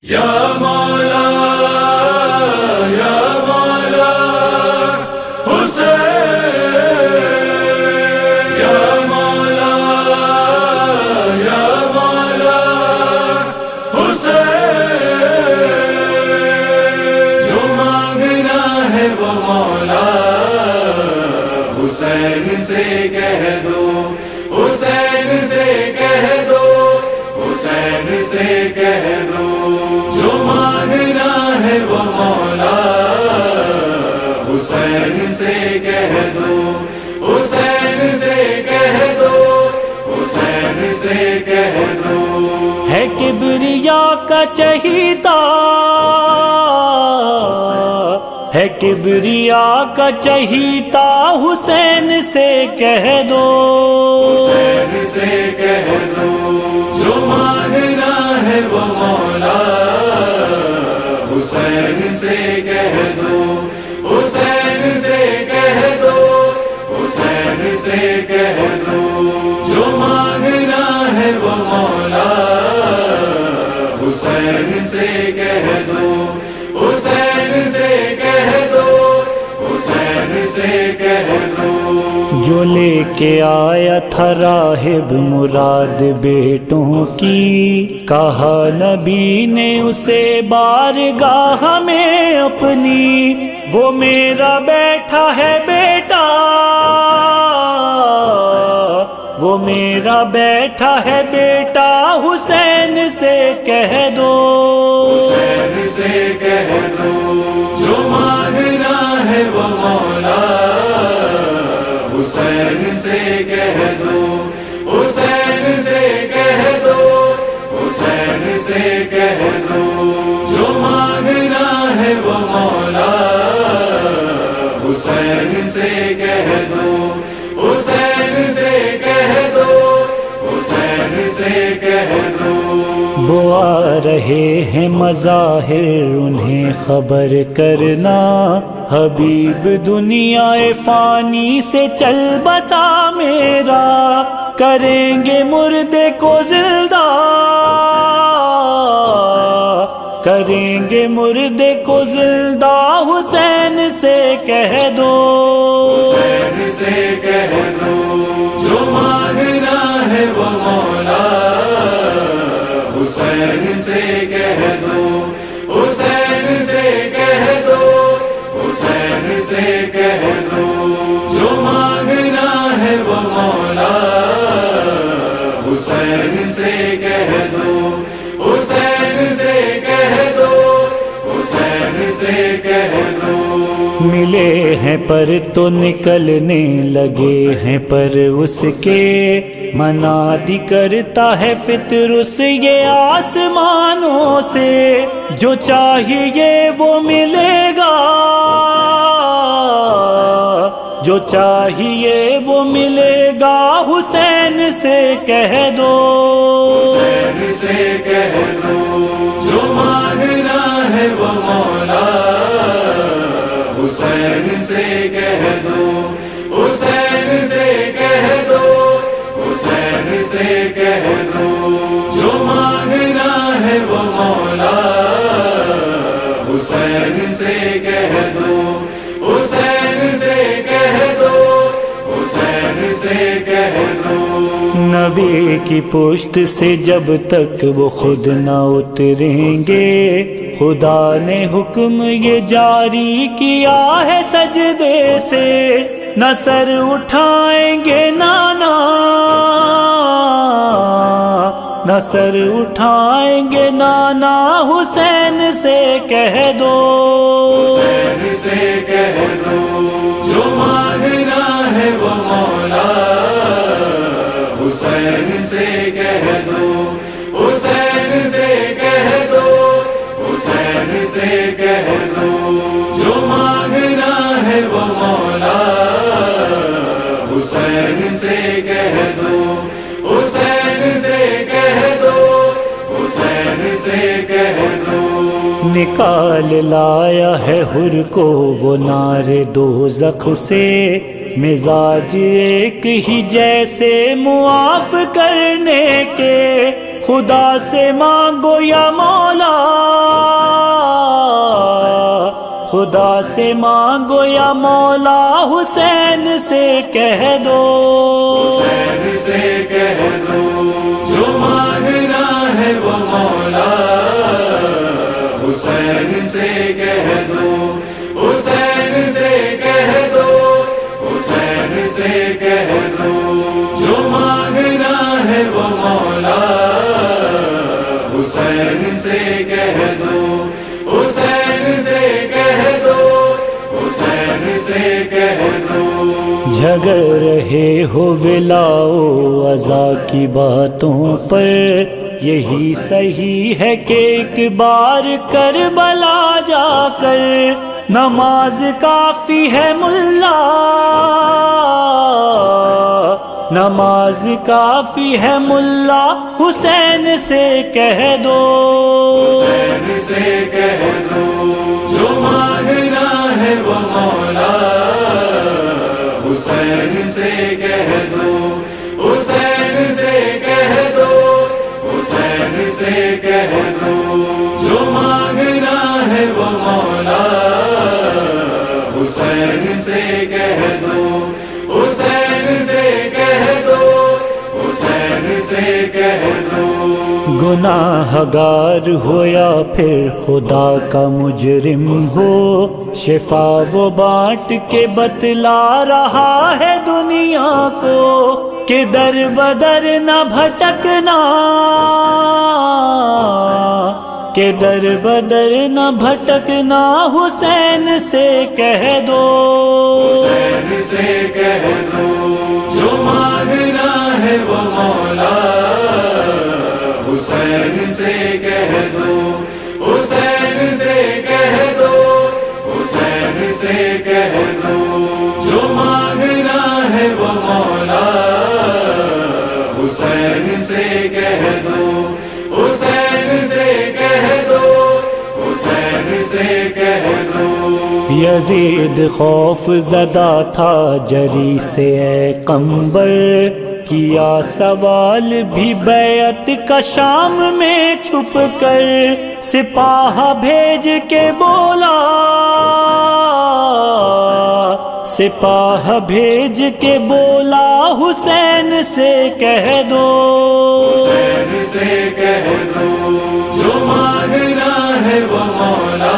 یا مولا یا مولا حسین، یا مولا یا مولا حسین، جو مانگنا ہے وہ مولا حسین سے کہہ دو، حسین سے کہہ دو، حسین سے کہہ دو، جو مانگنا ہے وہ مولا حسین سے کہہ دو، حسین سے کہہ دو، حسین سے کہہ دو۔ ہے کبریا کا چہیتا، ہے کبریا کا چہیتا، حسین سے کہہ دو، حسین سے کہہ دو، جو مانگنا ہے وہ مولا حسین سے کہہ دو، حسین سے کہہ دو، حسین سے کہہ دو، جو مانگنا ہے وہ مولا حسین سے کہہ دو، حسین سے کہہ دو، حسین سے کہہ دو۔ جو لے کے آیا تھا راہب مراد بیٹوں کی، کہا نبی نے اسے بارگاہ میں اپنی، وہ میرا بیٹھا ہے بیٹا، وہ میرا بیٹھا ہے بیٹا، حسین سے کہہ دو، حسین سے کہہ دو، جو مانگنا ہے وہ مولا حسین سے کہہ دو، حسین سے کہہ دو، حسین سے کہہ دو، جو مانگنا ہے وہ مولا حسین سے کہہ دو، حسین سے کہہ دو، حسین سے کہہ دو۔ وہ آ رہے ہیں مظاہر انہیں خبر کرنا، حبیب دنیا فانی سے چل بسا میرا، کریں گے مردے کو زندہ، کریں گے مردے کو زندہ، حسین سے کہہ دو، حسین سے کہہ دو، جو مانگنا ہے وہ مولا حسین سے کہہ دو، حسین سے کہہ دو، حسین سے کہہ دو، جو مانگنا ہے وہ مولا حسین سے کہہ دو، حسین سے کہہ دو، حسین سے کہہ دو۔ ملے ہیں پر تو نکلنے لگے ہیں پر اس کے، منادی کرتا ہے فطر اس یہ آسمانوں سے، جو چاہیے وہ ملے گا، جو چاہیے وہ ملے گا، حسین سے کہہ دو، حسین سے کہہ دو، جو مانگنا ہے وہ مولا حسین سے کہہ دو، حسین سے کہہ دو، حسین سے کہہ دو، جو مانگنا ہے وہ مولا حسین سے کہہ دو، حسین سے کہہ دو، حسین سے کہہ دو۔ نبی کی پشت سے جب تک وہ خود نہ اتریں گے، خدا نے حکم یہ جاری کیا ہے سجدے سے، نہ سر اٹھائیں گے نانا، نہ سر اٹھائیں گے نانا، حسین سے کہہ دو، حسین سے کہہ دو، جو مانگنا ہے وہ مولا حسین سے کہہ دو، حسین سے کہہ دو، حسین سے کہہ دو، جو مانگنا ہے وہ مولا حسین سے کہہ دو، حسین سے کہہ دو، حسین سے کہہ دو۔ نکال لایا ہے حر کو وہ نار دوزخ سے، مزاج ایک ہی جیسے معاف کرنے کے، خدا سے مانگو یا مولا، خدا سے مانگو یا مولا حسین سے کہہ دو، حسین سے کہہ دو جو مانگنا ہے وہ مولا، حسین سے کہہ دو، حسین سے کہہ دو، حسین سے کہہ دو جو مانگنا ہے وہ مولا، حسین سے کہہ دو، حسین سے کہہ دو، حسین سے کہہ دو۔ جھگڑ رہے ہو ولاؤ عزا کی باتوں پر، یہی صحیح ہے کہ ایک بار کربلا جا کر نماز کافی ہے ملا، نماز کافی ہے ملا حسین سے کہہ دو، حسین سے کہہ دو جو مانگنا ہے وہ مولا، حسین سے کہہ دو، حسین سے کہہ دو، حسین سے کہہ دو جو مانگنا ہے وہ مولا، حسین سے کہہ دو، حسین سے کہہ دو، حسین سے کہہ دو۔ گناہ گار ہو یا پھر خدا کا مجرم ہو، شفا وہ بانٹ کے بتلا رہا ہے دنیا کو کہ در بدر نہ بھٹکنا، کہ در بدر نہ بھٹکنا حسین سے کہہ دو، حسین سے کہہ دو جو مانگنا ہے وہ مولا، حسین سے کہہ دو، حسین سے کہہ دو، حسین سے کہہ دو جو مانگنا ہے وہ مولا، حسین سے کہہ دو، حسین سے کہہ دو، حسین سے کہہ دو۔ یزید خوف زدہ تھا جری سے اے قمبر، کیا سوال بھی بیعت کا شام میں چھپ کر، سپاہ بھیج کے بولا، سپاہ بھیج کے بولا حسین سے کہہ دو، حسین سے کہہ دو جو مانگنا ہے وہ مولا،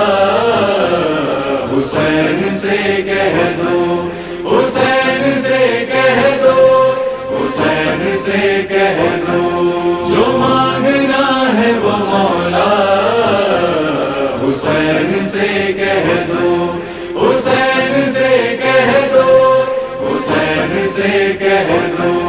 حسین سے کہہ دو، حسین سے کہہ دو، حسین سے کہہ دو جو مانگنا ہے وہ مولا، حسین سے کہہ دو، حسین سے کہہ دو، حسین سے کہہ دو۔